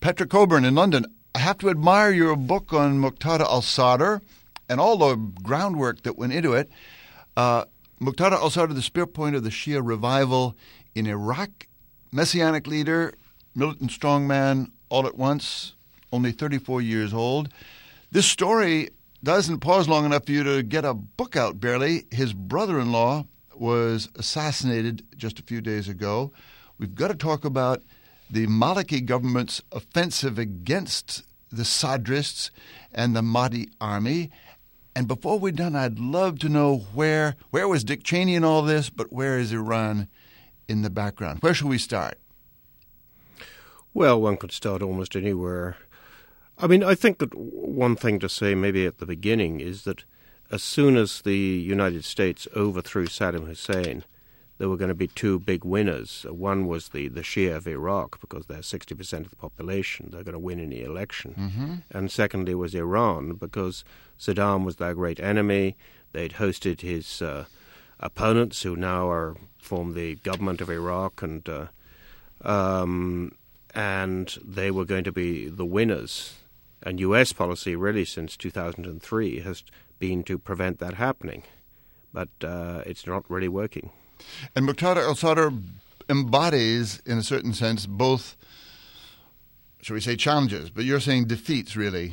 Patrick Coburn in London. I have to admire your book on Muqtada al-Sadr and all the groundwork that went into it. Muqtada al-Sadr, the spear point of the Shia revival in Iraq, messianic leader, militant strongman, all at once, only 34 years old. This story doesn't pause long enough for you to get a book out, barely. His brother-in-law was assassinated just a few days ago. We've got to talk about the Maliki government's offensive against the Sadrists and the Mahdi army. And before we're done, I'd love to know where was Dick Cheney in all this, but where is Iran in the background? Where should we start? Well, one could start almost anywhere. I mean, I think that one thing to say maybe at the beginning is that as soon as the United States overthrew Saddam Hussein, there were going to be two big winners. One was the Shia of Iraq, because they're 60% of the population. They're going to win any election. Mm-hmm. And secondly was Iran, because Saddam was their great enemy. They'd hosted his opponents, who now form the government of Iraq, and they were going to be the winners. And U.S. policy really since 2003 has been to prevent that happening. But it's not really working. And Muqtada al-Sadr embodies, in a certain sense, both, shall we say, challenges, but you're saying defeats, really.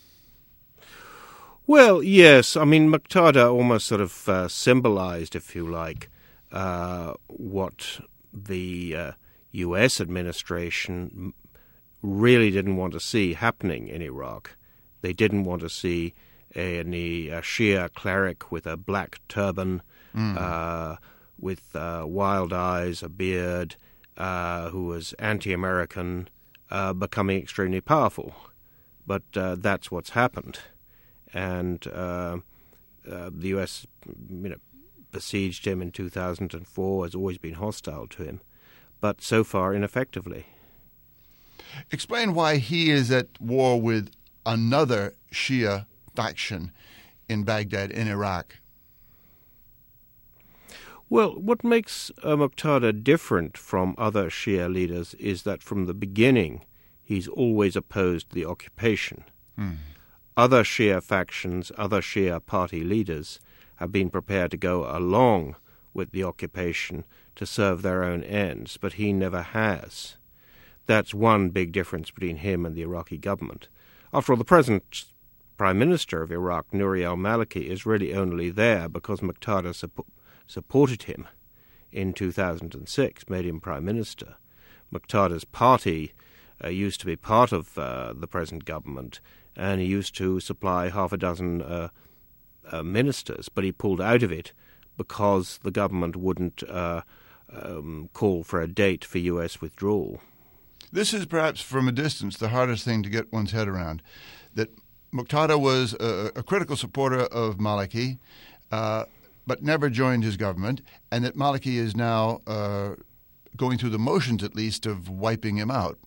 Well, yes. I mean, Muqtada almost sort of symbolized, if you like, what the U.S. administration really didn't want to see happening in Iraq. They didn't want to see any Shia cleric with a black turban, with wild eyes, a beard, who was anti-American, becoming extremely powerful. But that's what's happened. And the U.S. besieged him in 2004, has always been hostile to him, but so far ineffectively. Explain why he is at war with another Shia faction in Baghdad, in Iraq. Well, what makes Muqtada different from other Shia leaders is that from the beginning he's always opposed the occupation. Other Shia factions, other Shia party leaders have been prepared to go along with the occupation to serve their own ends, but he never has. That's one big difference between him and the Iraqi government. After all, the present Prime Minister of Iraq, Nouri al-Maliki, is really only there because Muqtada supported him in 2006, made him Prime Minister. Muqtada's party used to be part of the present government, and he used to supply half a dozen ministers, but he pulled out of it because the government wouldn't call for a date for U.S. withdrawal. This is perhaps from a distance the hardest thing to get one's head around, that Muqtada was a critical supporter of Maliki, but never joined his government, and that Maliki is now going through the motions, at least, of wiping him out.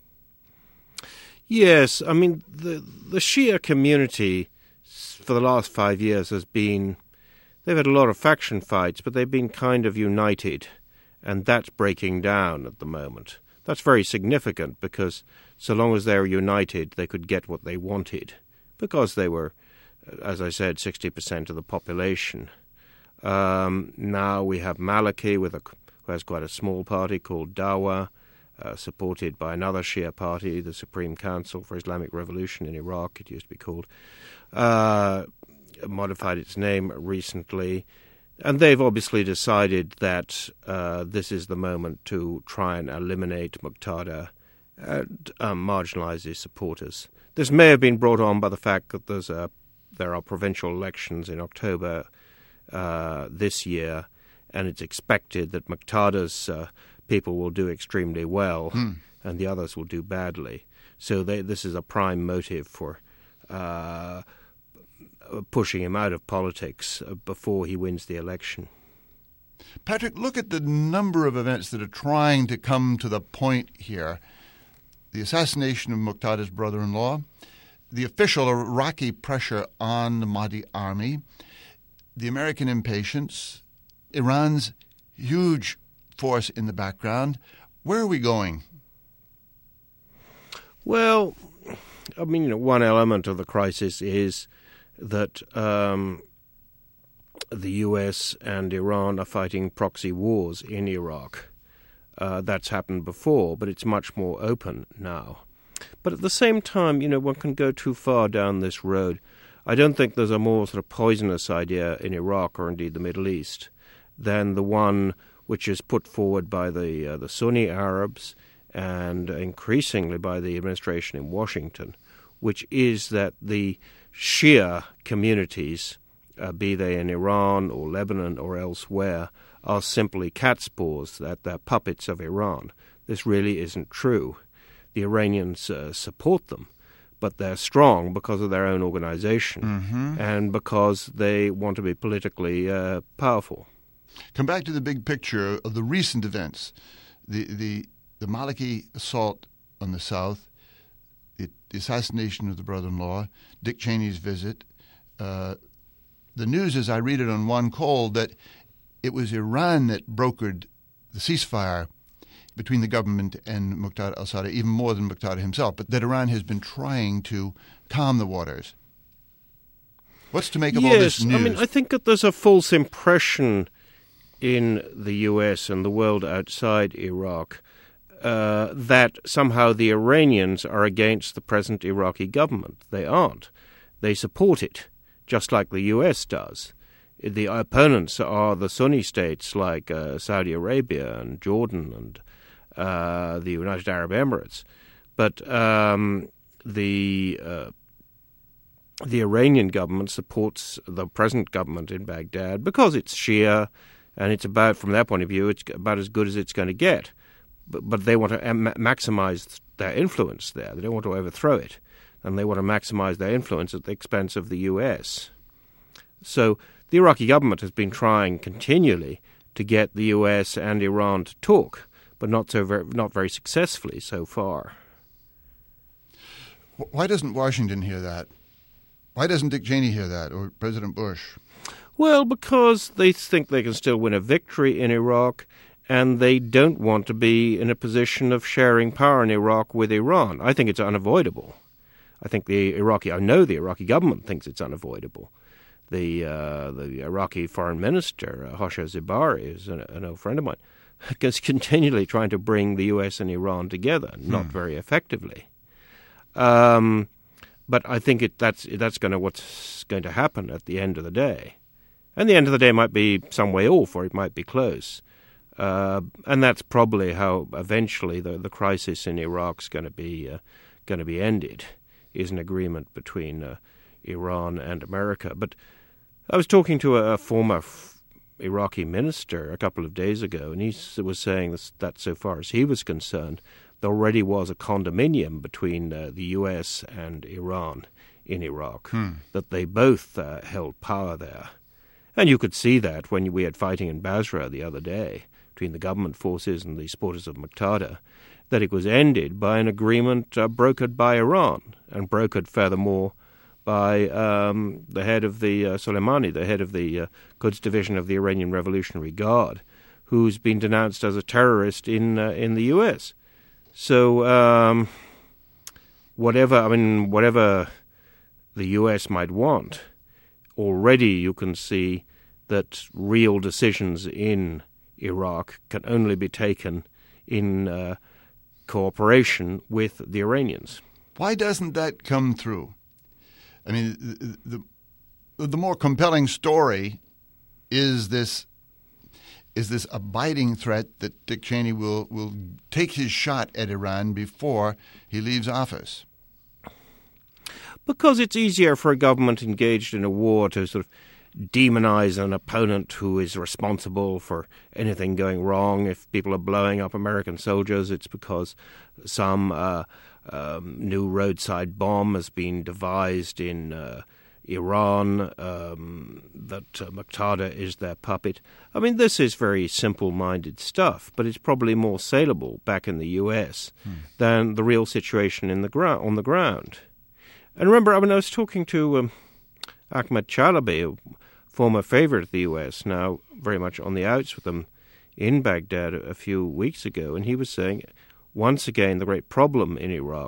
Yes, I mean, the Shia community for the last 5 years they've had a lot of faction fights, but they've been kind of united, and that's breaking down at the moment. That's very significant because so long as they're united, they could get what they wanted, because they were, as I said, 60% of the population. Now we have Maliki, who has quite a small party called Dawa, supported by another Shia party, the Supreme Council for Islamic Revolution in Iraq, it used to be called, modified its name recently. And they've obviously decided that this is the moment to try and eliminate Muqtada and marginalize his supporters. This may have been brought on by the fact that there are provincial elections in October this year, and it's expected that Muqtada's people will do extremely well and the others will do badly. So this is a prime motive for pushing him out of politics before he wins the election. Patrick, look at the number of events that are trying to come to the point here. The assassination of Muqtada's brother-in-law, the official Iraqi pressure on the Mahdi army, the American impatience, Iran's huge force in the background. Where are we going? Well, I mean, one element of the crisis is that the US and Iran are fighting proxy wars in Iraq. That's happened before, but it's much more open now. But at the same time, one can go too far down this road. I don't think there's a more sort of poisonous idea in Iraq or indeed the Middle East than the one which is put forward by the Sunni Arabs and increasingly by the administration in Washington, which is that the Shia communities, be they in Iran or Lebanon or elsewhere, are simply catspaws, that they're puppets of Iran. This really isn't true. The Iranians support them, but they're strong because of their own organization and because they want to be politically powerful. Come back to the big picture of the recent events, the Maliki assault on the South, the assassination of the brother-in-law, Dick Cheney's visit. The news, as I read it on One Call, that it was Iran that brokered the ceasefire between the government and Muqtada al-Sadr, even more than Muqtada himself, but that Iran has been trying to calm the waters. What's to make of all this news? Yes, I mean, I think that there's a false impression in the US and the world outside Iraq that somehow the Iranians are against the present Iraqi government. They aren't. They support it, just like the US does. The opponents are the Sunni states like Saudi Arabia and Jordan and the United Arab Emirates. But the Iranian government supports the present government in Baghdad because it's Shia, and it's about, from their point of view, it's about as good as it's going to get. But they want to maximize their influence there. They don't want to overthrow it. And they want to maximize their influence at the expense of the U.S. So the Iraqi government has been trying continually to get the U.S. and Iran to talk, but not very successfully so far. Why doesn't Washington hear that? Why doesn't Dick Cheney hear that, or President Bush? Well, because they think they can still win a victory in Iraq, and they don't want to be in a position of sharing power in Iraq with Iran. I think it's unavoidable. I know the Iraqi government thinks it's unavoidable. The Iraqi foreign minister, Hosha Zebari, is an old friend of mine, is continually trying to bring the U.S. and Iran together, not very effectively. But I think that's what's going to happen at the end of the day. And the end of the day might be some way off, or it might be close. And that's probably how eventually the crisis in Iraq's going to be ended, is an agreement between Iran and America. But I was talking to a former Iraqi minister a couple of days ago, and he was saying that so far as he was concerned, there already was a condominium between the U.S. and Iran in Iraq, that they both held power there. And you could see that when we had fighting in Basra the other day between the government forces and the supporters of Muqtada, that it was ended by an agreement brokered by Iran, and brokered furthermore by the head of the Soleimani, the head of the Quds division of the Iranian Revolutionary Guard, who's been denounced as a terrorist in the U.S. So whatever the U.S. might want, already you can see that real decisions in Iraq can only be taken in cooperation with the Iranians. Why doesn't that come through? I mean, the more compelling story is this abiding threat that Dick Cheney will take his shot at Iran before he leaves office. Because it's easier for a government engaged in a war to sort of demonize an opponent who is responsible for anything going wrong. If people are blowing up American soldiers, it's because some new roadside bomb has been devised in Iran, that Muqtada is their puppet. I mean, this is very simple-minded stuff, but it's probably more saleable back in the U.S. than the real situation on the ground. And remember, I was talking to Ahmed Chalabi, a former favorite of the U.S., now very much on the outs with them in Baghdad a few weeks ago, and he was saying, once again, the great problem in Iraq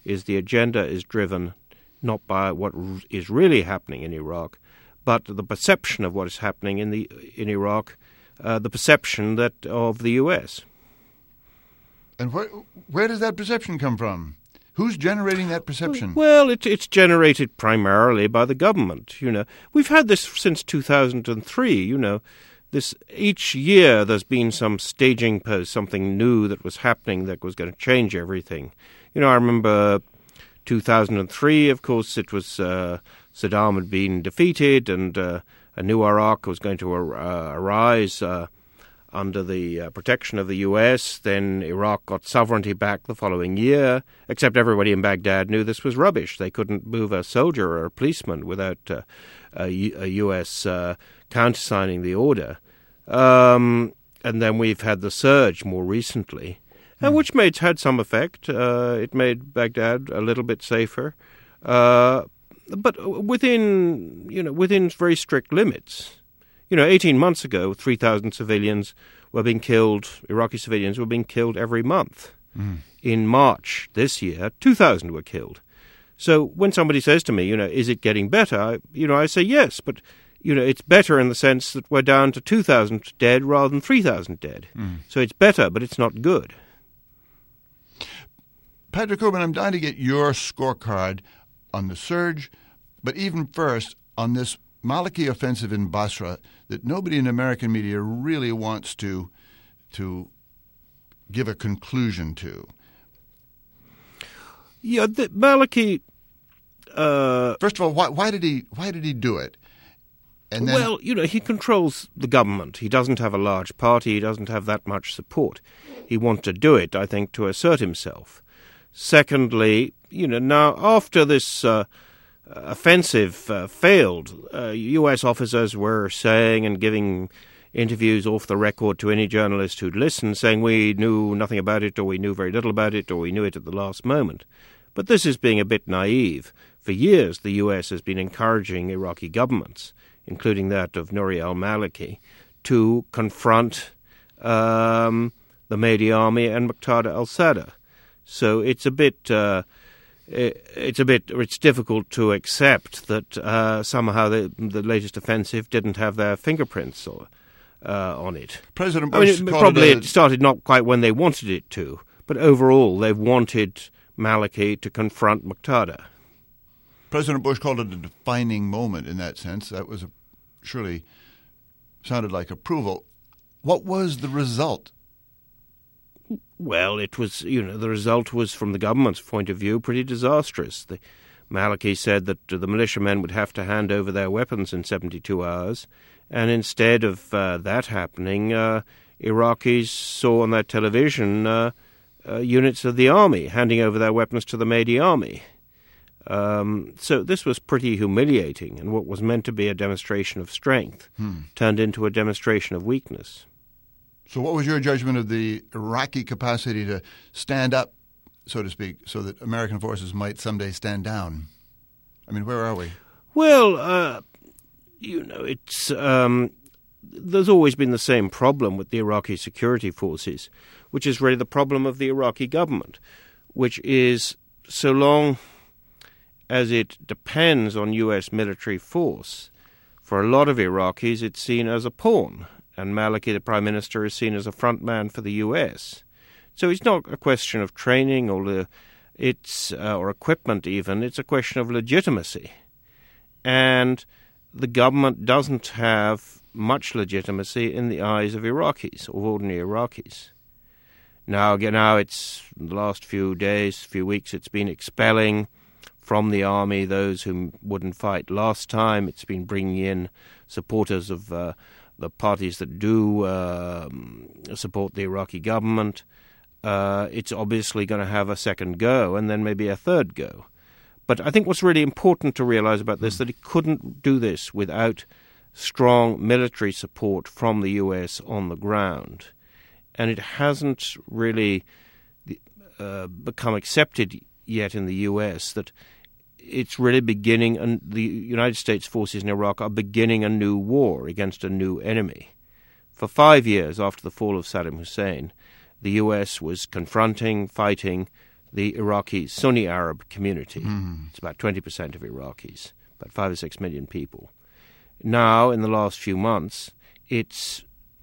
is the agenda is driven not by what is really happening in Iraq, but the perception of what is happening in Iraq, the perception of the U.S. And where does that perception come from? Who's generating that perception? Well, it's generated primarily by the government. We've had this since 2003. Each year there's been some staging post, something new that was happening that was going to change everything. I remember 2003. Of course, it was Saddam had been defeated, and a new Iraq was going to arise under the protection of the U.S. Then Iraq got sovereignty back the following year, except everybody in Baghdad knew this was rubbish. They couldn't move a soldier or a policeman without a U.S. countersigning the order. And then we've had the surge more recently, which had some effect. It made Baghdad a little bit safer, but within very strict limits. 18 months ago, 3,000 civilians were being killed, Iraqi civilians were being killed every month. In March this year, 2,000 were killed. So when somebody says to me, is it getting better? I say yes, but, it's better in the sense that we're down to 2,000 dead rather than 3,000 dead. So it's better, but it's not good. Patrick Cockburn, I'm dying to get your scorecard on the surge, but even first on this Maliki offensive in Basra that nobody in American media really wants to give a conclusion to. Yeah, the Maliki. First of all, why did he do it? And then, well, he controls the government. He doesn't have a large party. He doesn't have that much support. He wants to do it, I think, to assert himself. Secondly, now after this offensive failed, U.S. officers were saying and giving interviews off the record to any journalist who'd listened, saying we knew nothing about it, or we knew very little about it, or we knew it at the last moment. But this is being a bit naive. For years, the U.S. has been encouraging Iraqi governments, including that of Nouri al-Maliki, to confront the Mahdi army and Muqtada al-Sadr. So it's difficult to accept that somehow the latest offensive didn't have their fingerprints on it. President Bush it started not quite when they wanted it to, but overall they've wanted Maliki to confront Muqtada. President Bush called it a defining moment in that sense. That was surely sounded like approval. What was the result? Well, it was, the result was, from the government's point of view, pretty disastrous. Maliki said that the militiamen would have to hand over their weapons in 72 hours, and instead of that happening, Iraqis saw on their television units of the army handing over their weapons to the Mahdi army. So this was pretty humiliating, and what was meant to be a demonstration of strength turned into a demonstration of weakness. So what was your judgment of the Iraqi capacity to stand up, so to speak, so that American forces might someday stand down? I mean, where are we? Well, it's there's always been the same problem with the Iraqi security forces, which is really the problem of the Iraqi government, which is so long as it depends on U.S. military force, for a lot of Iraqis it's seen as a pawn. And Maliki, the Prime Minister, is seen as a front man for the U.S. So it's not a question of training or equipment even. It's a question of legitimacy. And the government doesn't have much legitimacy in the eyes of Iraqis, of ordinary Iraqis. Now it's the last few weeks, it's been expelling from the army those who wouldn't fight last time. It's been bringing in supporters of the parties that do support the Iraqi government. It's obviously going to have a second go and then maybe a third go. But I think what's really important to realize about this, that it couldn't do this without strong military support from the U.S. on the ground. And it hasn't really become accepted yet in the U.S. that it's really beginning, and the United States forces in Iraq are beginning a new war against a new enemy. For 5 years after the fall of Saddam Hussein, the U.S. was confronting, fighting the Iraqi Sunni Arab community. It's about 20% of Iraqis, about 5 or 6 million people. Now, in the last few months, it's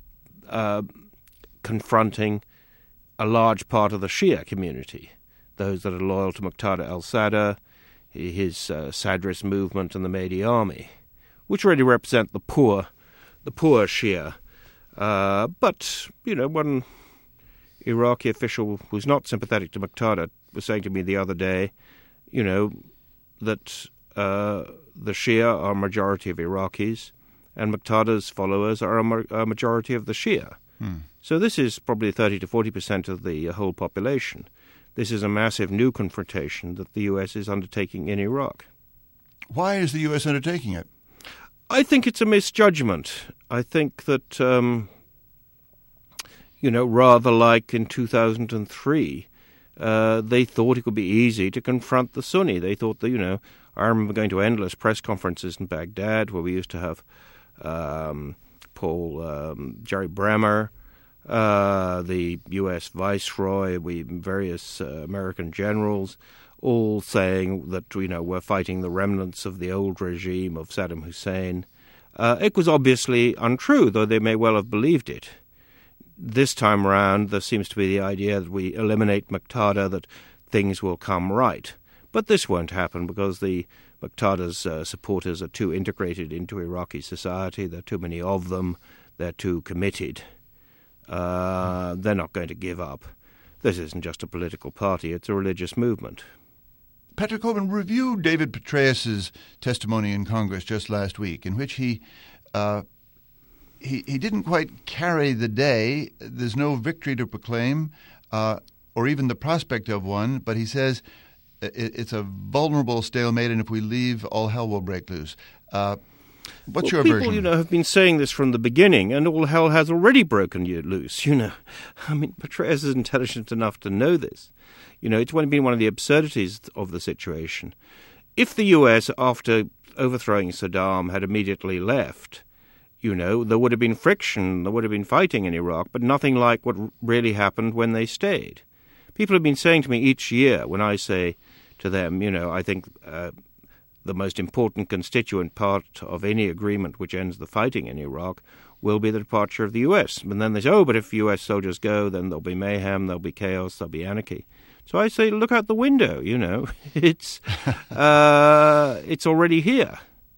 confronting a large part of the Shia community, those that are loyal to Muqtada al-Sadr, his Sadrist movement and the Mahdi army, which really represent the poor Shia. But, one Iraqi official who's not sympathetic to Muqtada was saying to me the other day, that the Shia are a majority of Iraqis and Muqtada's followers are a majority of the Shia. So this is probably 30 to 40% of the whole population. This is a massive new confrontation that the U.S. is undertaking in Iraq. Why is the U.S. undertaking it? I think it's a misjudgment. I think that, rather like in 2003, they thought it would be easy to confront the Sunni. They thought that, I remember going to endless press conferences in Baghdad where we used to have Jerry Bremer, the U.S. Viceroy, various American generals, all saying that, we're fighting the remnants of the old regime of Saddam Hussein. It was obviously untrue, though they may well have believed it. This time around, there seems to be the idea that we eliminate Muqtada, that things will come right. But this won't happen because the Muqtada's supporters are too integrated into Iraqi society. There are too many of them. They're too committed. They're not going to give up. This isn't just a political party, it's a religious movement. Patrick Cockburn, review David Petraeus' testimony in Congress just last week, in which he didn't quite carry the day. There's no victory to proclaim, or even the prospect of one, but he says it's a vulnerable stalemate, and if we leave, all hell will break loose. What's your version? People, have been saying this from the beginning, and all hell has already broken loose, I mean, Petraeus is intelligent enough to know this. It's been one of the absurdities of the situation. If the U.S., after overthrowing Saddam, had immediately left, there would have been friction, there would have been fighting in Iraq, but nothing like what really happened when they stayed. People have been saying to me each year, when I say to them, I think the most important constituent part of any agreement which ends the fighting in Iraq will be the departure of the U.S. And then they say, but if U.S. soldiers go, then there'll be mayhem, there'll be chaos, there'll be anarchy. So I say, look out the window, it's already here.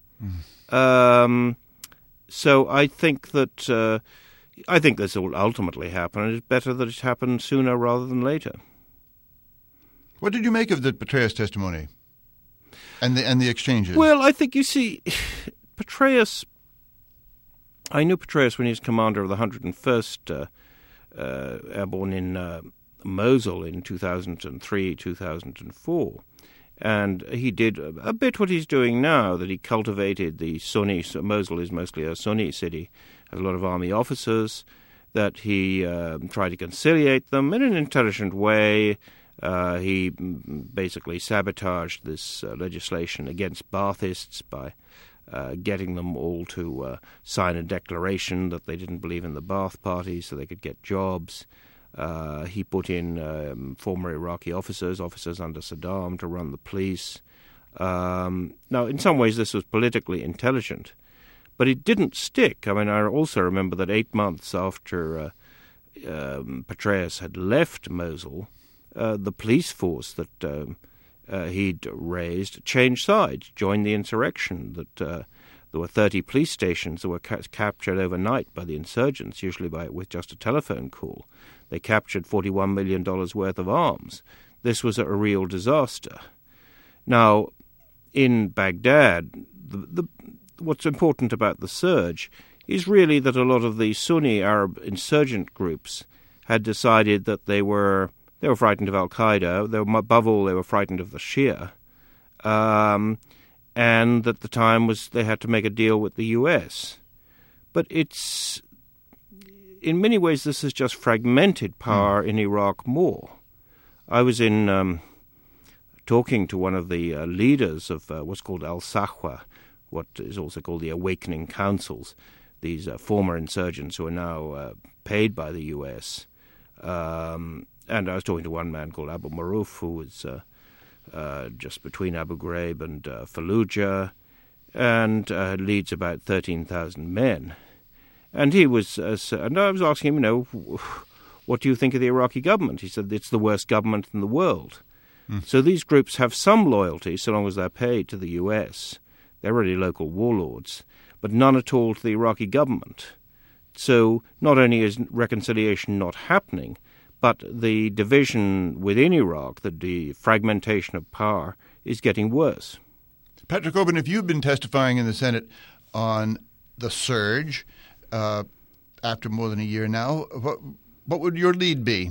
So I think that this will ultimately happen, and it's better that it happens sooner rather than later. What did you make of the Petraeus testimony and the exchanges? Well, I think, Petraeus, I knew Petraeus when he was commander of the 101st Airborne in Mosul in 2003, 2004. And he did a bit what he's doing now, that he cultivated the Sunni. So Mosul is mostly a Sunni city, has a lot of army officers, that he tried to conciliate them in an intelligent way. He basically sabotaged this legislation against Baathists by getting them all to sign a declaration that they didn't believe in the Baath party so they could get jobs. He put in former Iraqi officers under Saddam to run the police. Now, in some ways this was politically intelligent, but it didn't stick. I mean, I also remember that 8 months after Petraeus had left Mosul, the police force that he'd raised changed sides, joined the insurrection, that there were 30 police stations that were captured overnight by the insurgents, usually with just a telephone call. They captured $41 million worth of arms. This was a real disaster. Now, in Baghdad, what's important about the surge is really that a lot of the Sunni Arab insurgent groups had decided that they were frightened of al-Qaeda. Above all, they were frightened of the Shia. And at the time they had to make a deal with the U.S. But in many ways, this has just fragmented power in Iraq more. I was talking to one of the leaders of what's called Al-Sahwa, what is also called the Awakening Councils, these former insurgents who are now paid by the U.S., And I was talking to one man called Abu Maruf, who was just between Abu Ghraib and Fallujah, and leads about 13,000 men. And he was, and I was asking him, what do you think of the Iraqi government? He said, it's the worst government in the world. So these groups have some loyalty, so long as they're paid, to the US. They're really local warlords, but none at all to the Iraqi government. So not only is reconciliation not happening, but the division within Iraq, the fragmentation of power, is getting worse. Patrick Cockburn, if you've been testifying in the Senate on the surge after more than a year now, what would your lead be?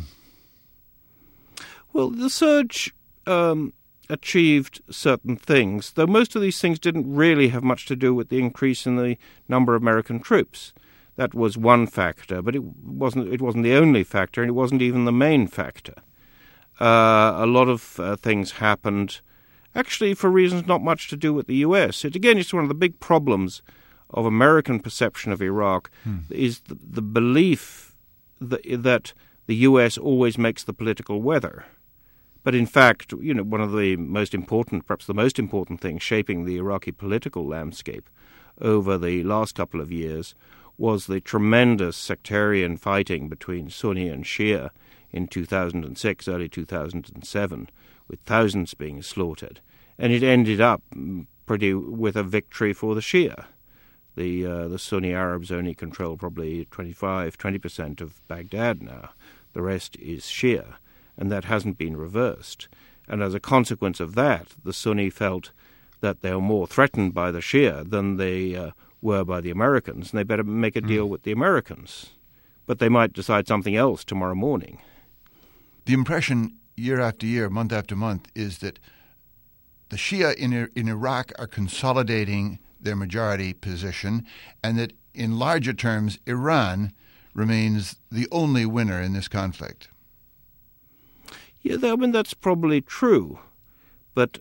Well, the surge achieved certain things, though most of these things didn't really have much to do with the increase in the number of American troops. That was one factor, but it wasn't the only factor, and it wasn't even the main factor. A lot of things happened, actually for reasons not much to do with the U.S. It's one of the big problems of American perception of Iraq is the belief that the U.S. always makes the political weather. But in fact, one of the most important, perhaps the most important thing shaping the Iraqi political landscape over the last couple of years was the tremendous sectarian fighting between Sunni and Shia in 2006, early 2007, with thousands being slaughtered. And it ended up with a victory for the Shia. The Sunni Arabs only control probably 20% of Baghdad now. The rest is Shia. And that hasn't been reversed. And as a consequence of that, the Sunni felt that they were more threatened by the Shia than they were by the Americans, and they better make a deal with the Americans. But they might decide something else tomorrow morning. The impression year after year, month after month, is that the Shia in Iraq are consolidating their majority position, and that in larger terms, Iran remains the only winner in this conflict. Yeah, that's probably true. But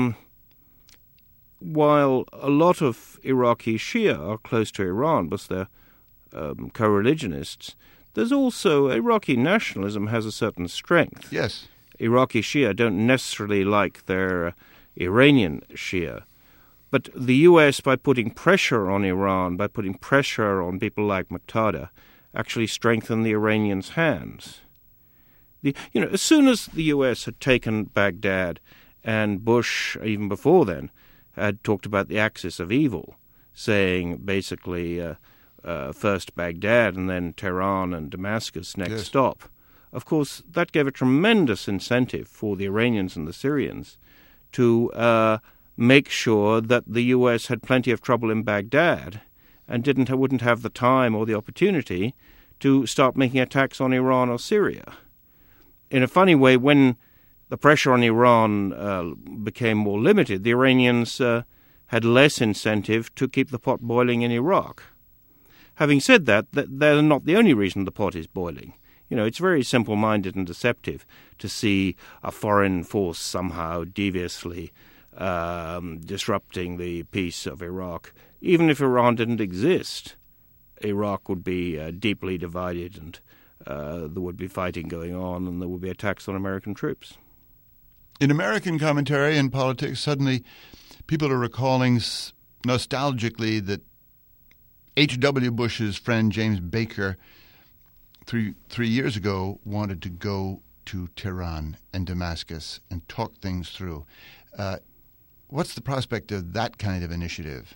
while a lot of Iraqi Shia are close to Iran because they're co-religionists, there's also Iraqi nationalism has a certain strength. Yes. Iraqi Shia don't necessarily like their Iranian Shia. But the U.S., by putting pressure on Iran, by putting pressure on people like Muqtada, actually strengthened the Iranians' hands. As soon as the U.S. had taken Baghdad, and Bush, even before then, had talked about the axis of evil, saying basically first Baghdad and then Tehran and Damascus next stop. Of course, that gave a tremendous incentive for the Iranians and the Syrians to make sure that the U.S. had plenty of trouble in Baghdad and wouldn't have the time or the opportunity to start making attacks on Iran or Syria. In a funny way, when the pressure on Iran became more limited, the Iranians had less incentive to keep the pot boiling in Iraq. Having said that, they're not the only reason the pot is boiling. It's very simple-minded and deceptive to see a foreign force somehow deviously disrupting the peace of Iraq. Even if Iran didn't exist, Iraq would be deeply divided, and there would be fighting going on, and there would be attacks on American troops. In American commentary and politics, suddenly people are recalling nostalgically that H.W. Bush's friend James Baker 3 years ago wanted to go to Tehran and Damascus and talk things through. What's the prospect of that kind of initiative?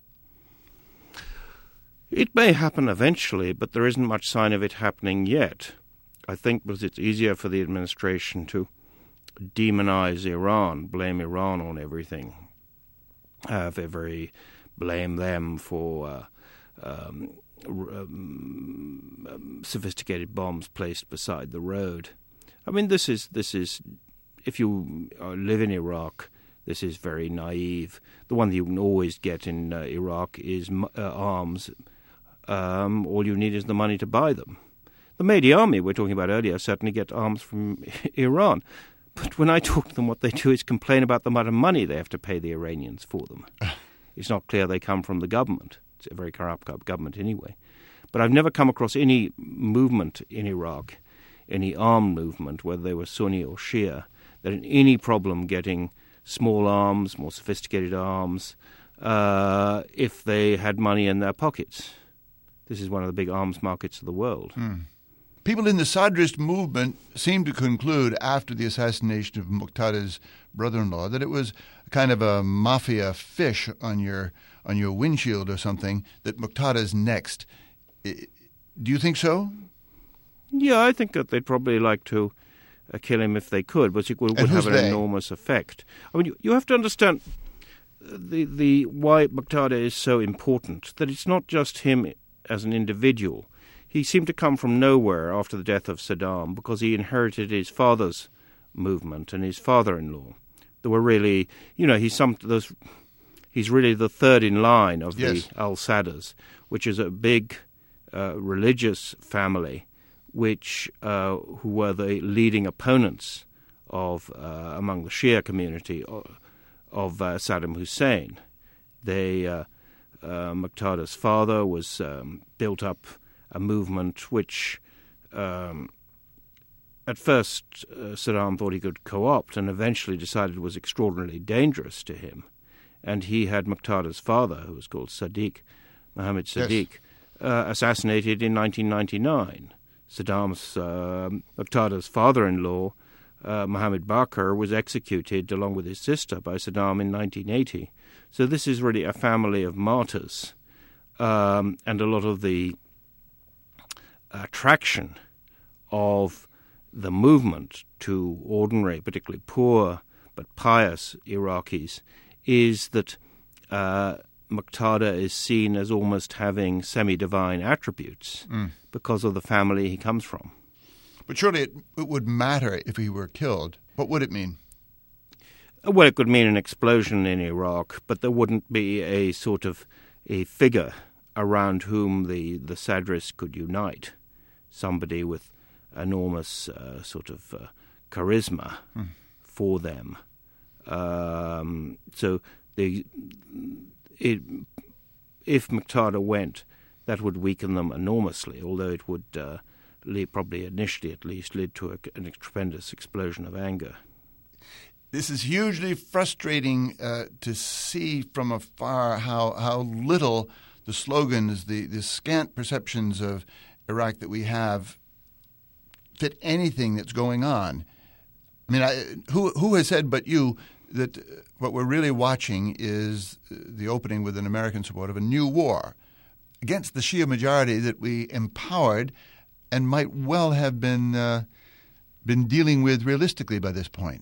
It may happen eventually, but there isn't much sign of it happening yet. I think because it's easier for the administration to demonize Iran, blame Iran on everything, blame them for sophisticated bombs placed beside the road. I mean, this is if you live in Iraq, this is very naive. The one that you can always get in Iraq is arms. All you need is the money to buy them. The Mahdi army we're talking about earlier certainly get arms from Iran. But when I talk to them, what they do is complain about the amount of money they have to pay the Iranians for them. It's not clear they come from the government. It's a very corrupt government anyway. But I've never come across any movement in Iraq any armed movement, whether they were Sunni or Shia, that in any problem getting small arms, more sophisticated arms, if they had money in their pockets. This is one of the big arms markets of the world. People in the Sadrist movement seem to conclude after the assassination of Muqtada's brother-in-law that it was kind of a mafia fish on your windshield or something, that Muqtada's next. Do you think so? Yeah, I think that they'd probably like to kill him if they could, but it would have an enormous effect. I mean, you have to understand the why Muqtada is so important, that it's not just him as an individual. He seemed to come from nowhere after the death of Saddam because he inherited his father's movement and his father-in-law. There were really, he's really the third in line of the al-Sadrs, which is a big religious family who were the leading opponents of among the Shia community of Saddam Hussein. Muqtada's father was built up a movement which at first Saddam thought he could co-opt and eventually decided was extraordinarily dangerous to him. And he had Muqtada's father, who was called Mohammed Sadiq, assassinated in 1999. Muqtada's father-in-law, Mohammed Bakr, was executed along with his sister by Saddam in 1980. So this is really a family of martyrs, and a lot of the attraction of the movement to ordinary, particularly poor but pious Iraqis, is that Muqtada is seen as almost having semi-divine attributes because of the family he comes from. But surely it would matter if he were killed. What would it mean? Well, it could mean an explosion in Iraq, but there wouldn't be a sort of a figure around whom the Sadrists could unite, somebody with enormous charisma for them. If Muqtada went, that would weaken them enormously, although it would probably initially at least lead to a tremendous explosion of anger. This is hugely frustrating to see from afar how little the slogans, the scant perceptions of Iraq that we have fit anything that's going on. I mean, who has said but you that what we're really watching is the opening with an American support of a new war against the Shia majority that we empowered and might well have been dealing with realistically by this point?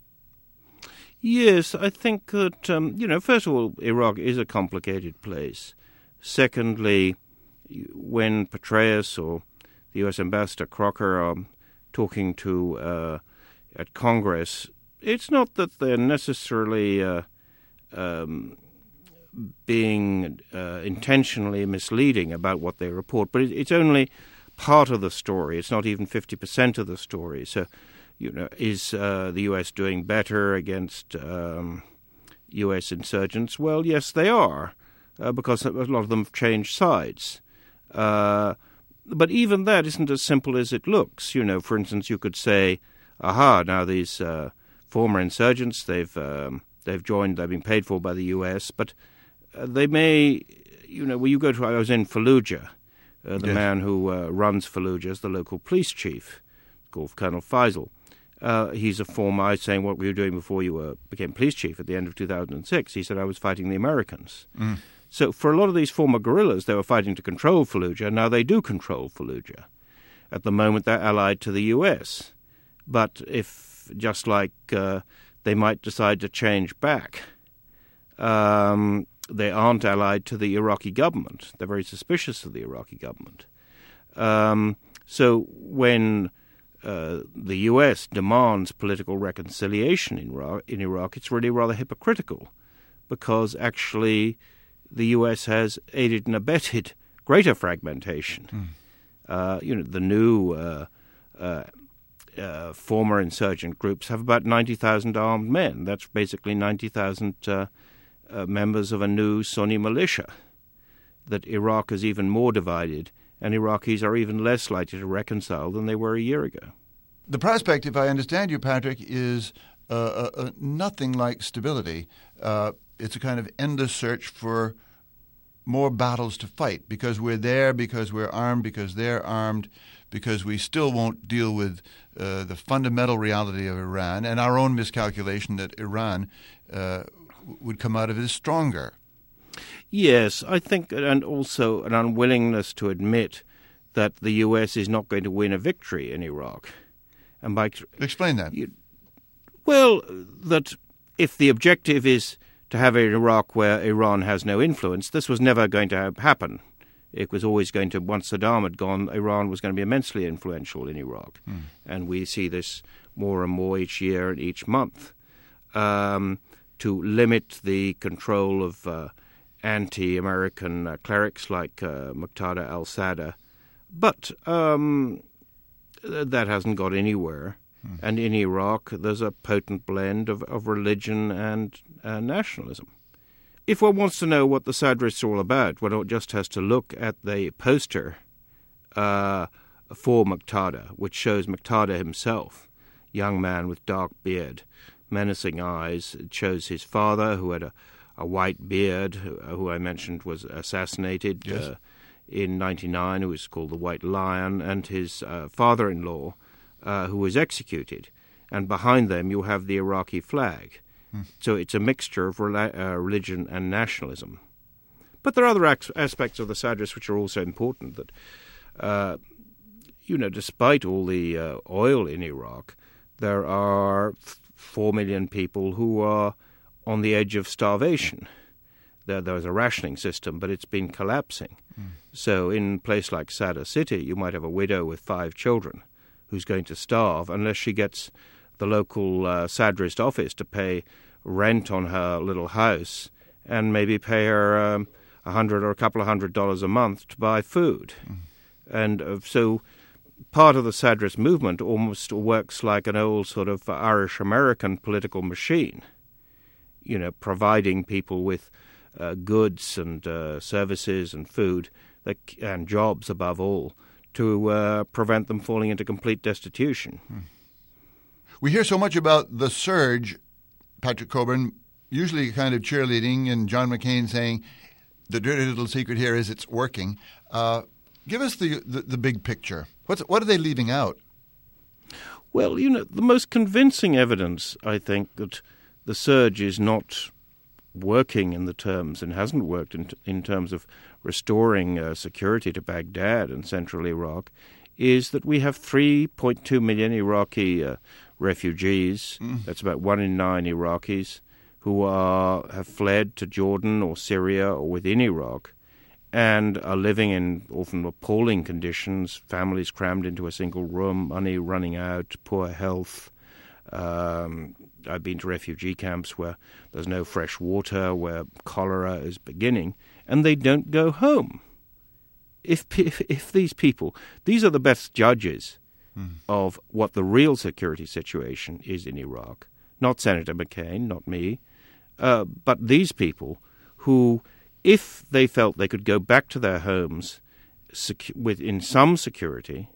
Yes, I think that, first of all, Iraq is a complicated place. Secondly, when Petraeus or the U.S. Ambassador Crocker are talking to at Congress, it's not that they're necessarily being intentionally misleading about what they report, but it's only part of the story. It's not even 50% of the story. So, is the U.S. doing better against U.S. insurgents? Well, yes, they are, because a lot of them have changed sides. But even that isn't as simple as it looks. For instance, you could say, now these former insurgents, they've joined, they've been paid for by the U.S., but they may, I was in Fallujah. The man who runs Fallujah is the local police chief, called Colonel Faisal. He's a former, I was saying, what were you doing before you became police chief at the end of 2006? He said, I was fighting the Americans. So for a lot of these former guerrillas, they were fighting to control Fallujah. Now they do control Fallujah. At the moment, they're allied to the U.S. But if, just like they might decide to change back, they aren't allied to the Iraqi government. They're very suspicious of the Iraqi government. So when the U.S. demands political reconciliation in Iraq, it's really rather hypocritical, because actually the U.S. has aided and abetted greater fragmentation. The new former insurgent groups have about 90,000 armed men. That's basically 90,000 members of a new Sunni militia. That Iraq is even more divided and Iraqis are even less likely to reconcile than they were a year ago. The prospect, if I understand you, Patrick, is nothing like stability. It's a kind of endless search for more battles to fight because we're there, because we're armed, because they're armed, because we still won't deal with the fundamental reality of Iran and our own miscalculation that Iran would come out of it stronger. Yes, I think, and also an unwillingness to admit that the U.S. is not going to win a victory in Iraq. And by explain that. Well, that if the objective is to have an Iraq where Iran has no influence, this was never going to happen. It was always going to, once Saddam had gone, Iran was going to be immensely influential in Iraq. And we see this more and more each year and each month. To limit the control of anti-American clerics like Muqtada al-Sadr. But that hasn't got anywhere. And in Iraq, there's a potent blend of religion and nationalism. If one wants to know what the Sadrists are all about, one just has to look at the poster for Muqtada, which shows Muqtada himself, young man with dark beard, menacing eyes. It shows his father, who had a white beard, who I mentioned was assassinated in 1999, who was called the White Lion, and his father-in-law, who was executed. And behind them you have the Iraqi flag. So it's a mixture of religion and nationalism. But there are other aspects of the Sadrists which are also important, that, despite all the oil in Iraq, there are 4 million people who are on the edge of starvation. There's a rationing system, but it's been collapsing. So in a place like Sadr City, you might have a widow with 5 children who's going to starve unless she gets the local Sadrist office to pay rent on her little house and maybe pay her $100 or a couple of $100 a month to buy food. And so part of the Sadrist movement almost works like an old sort of Irish-American political machine, providing people with goods and services and food and jobs above all to prevent them falling into complete destitution. We hear so much about the surge, Patrick Cockburn, usually kind of cheerleading, and John McCain saying the dirty little secret here is it's working. Give us the big picture. What are they leaving out? Well, the most convincing evidence, I think, that the surge is not working in the terms and hasn't worked in terms of restoring security to Baghdad and central Iraq is that we have 3.2 million Iraqi refugees. That's about 1 in 9 Iraqis who have fled to Jordan or Syria or within Iraq and are living in often appalling conditions, families crammed into a single room, money running out, poor health. I've been to refugee camps where there's no fresh water, where cholera is beginning, and they don't go home. If these people, these are the best judges of what the real security situation is in Iraq, not Senator McCain, not me, but these people who, if they felt they could go back to their homes in some security,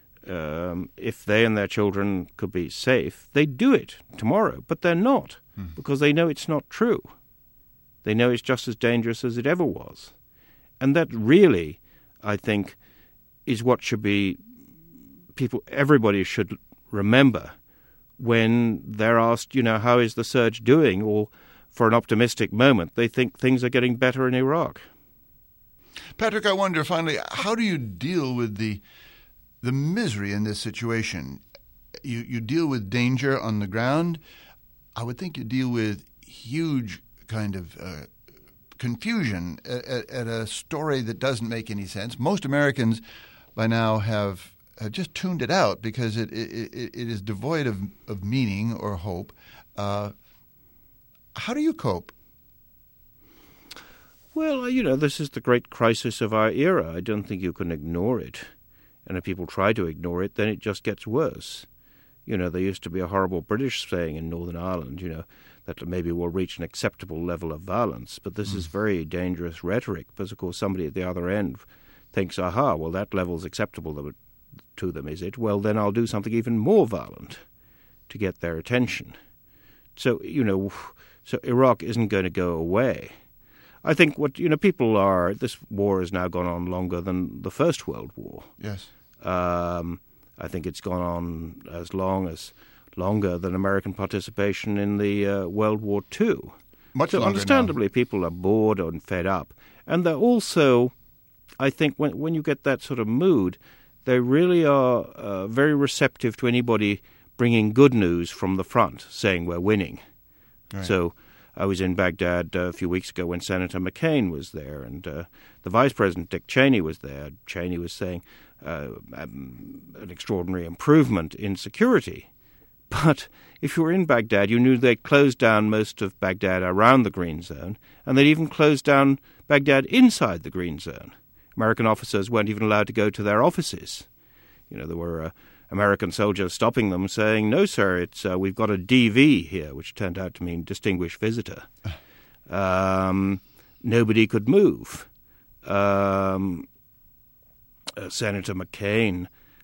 if they and their children could be safe, they'd do it tomorrow. But they're not, because they know it's not true. They know it's just as dangerous as it ever was. And that really, I think, is what should be everybody should remember when they're asked, how is the surge doing? Or for an optimistic moment, they think things are getting better in Iraq. Patrick, I wonder finally, how do you deal with the misery in this situation? You deal with danger on the ground. I would think you deal with huge kind of confusion at a story that doesn't make any sense. Most Americans by now have just tuned it out because it is devoid of meaning or hope. How do you cope? Well, this is the great crisis of our era. I don't think you can ignore it. And if people try to ignore it, then it just gets worse. There used to be a horrible British saying in Northern Ireland, that maybe we'll reach an acceptable level of violence. But this is very dangerous rhetoric because, of course, somebody at the other end thinks, aha, well, that level's acceptable to them, is it? Well, then I'll do something even more violent to get their attention. So, so Iraq isn't going to go away. I think people are, this war has now gone on longer than the First World War. Yes. I think it's gone on longer than American participation in the World War II. Much so longer understandably, now. People are bored and fed up. And they're also, I think, when you get that sort of mood, they really are very receptive to anybody bringing good news from the front, saying we're winning. Right. So I was in Baghdad a few weeks ago when Senator McCain was there, and the Vice President, Dick Cheney, was there. Cheney was saying an extraordinary improvement in security. But if you were in Baghdad, you knew they'd closed down most of Baghdad around the Green Zone, and they'd even closed down Baghdad inside the Green Zone. American officers weren't even allowed to go to their offices. There were American soldiers stopping them, saying, "No, sir, we've got a DV here," which turned out to mean distinguished visitor. Nobody could move. Senator McCain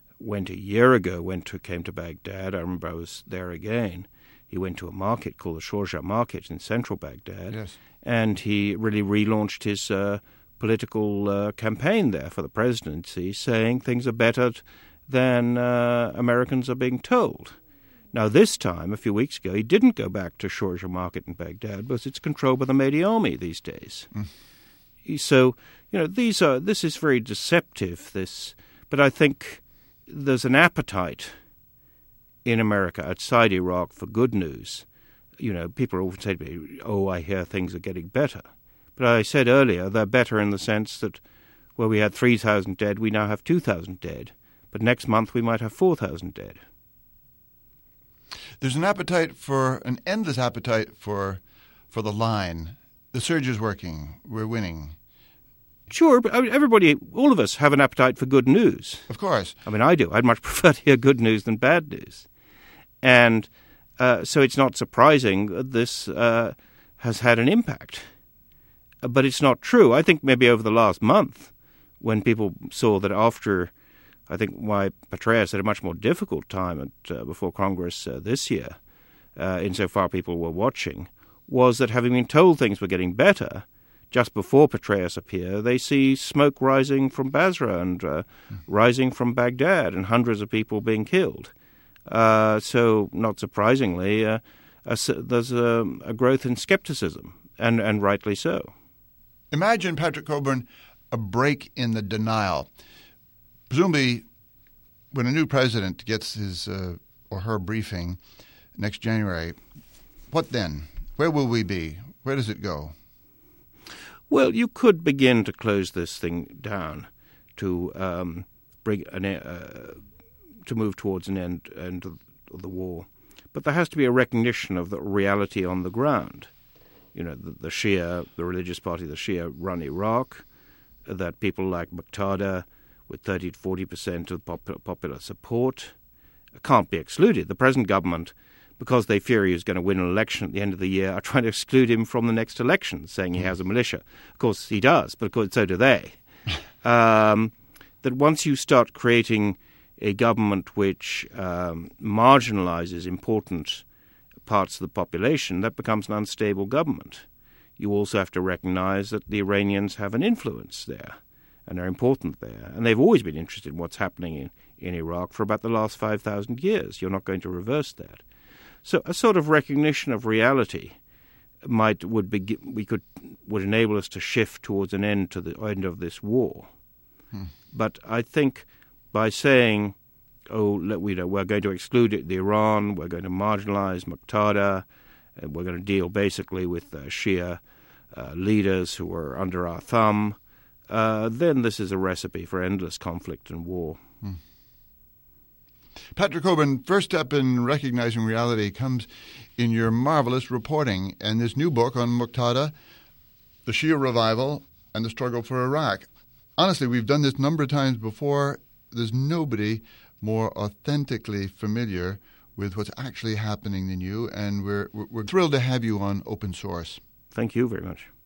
came to Baghdad. I remember I was there again. He went to a market called the Sharjah Market in central Baghdad, yes. And he really relaunched his political campaign there for the presidency, saying things are better than Americans are being told. Now, this time, a few weeks ago, he didn't go back to Sharjah Market in Baghdad because it's controlled by the Mahdi army these days. So, this is very deceptive, but I think there's an appetite in America outside Iraq for good news. People often say to me, "Oh, I hear things are getting better." But I said earlier, they're better in the sense that where we had 3,000 dead, we now have 2,000 dead. But next month we might have 4,000 dead. There's an endless appetite for the line. The surge is working. We're winning. Sure, but all of us have an appetite for good news. Of course. I mean, I do. I'd much prefer to hear good news than bad news. And so it's not surprising that this has had an impact. But it's not true. I think maybe over the last month, when people saw that after, I think why Petraeus had a much more difficult time before Congress this year, insofar people were watching, was that having been told things were getting better, just before Petraeus appeared, they see smoke rising from Basra and rising from Baghdad and hundreds of people being killed. So, not surprisingly, there's a growth in skepticism, and rightly so. Imagine, Patrick Cockburn, a break in the denial. Presumably, when a new president gets his or her briefing next January, what then? Where will we be? Where does it go? Well, you could begin to close this thing down to to move towards an end of the war, but there has to be a recognition of the reality on the ground. The Shia, the religious party, the Shia run Iraq. That people like Muqtada, with 30 to 40% of popular support, can't be excluded. The present government, because they fear he is going to win an election at the end of the year, are trying to exclude him from the next election, saying he has a militia. Of course, he does, but so do they. That once you start creating a government which marginalizes important parts of the population, that becomes an unstable government. You also have to recognize that the Iranians have an influence there, and they're important there. And they've always been interested in what's happening in Iraq for about the last 5,000 years. You're not going to reverse that. So a sort of recognition of reality would enable us to shift towards an end to the end of this war. But I think by saying, we're going to exclude the Iran, we're going to marginalize Muqtada, and we're going to deal basically with Shia leaders who are under our thumb, then this is a recipe for endless conflict and war. Patrick Cockburn, first step in recognizing reality comes in your marvelous reporting and this new book on Muqtada, the Shia Revival, and the Struggle for Iraq. Honestly, we've done this a number of times before. There's nobody more authentically familiar with what's actually happening than you, and we're thrilled to have you on Open Source. Thank you very much.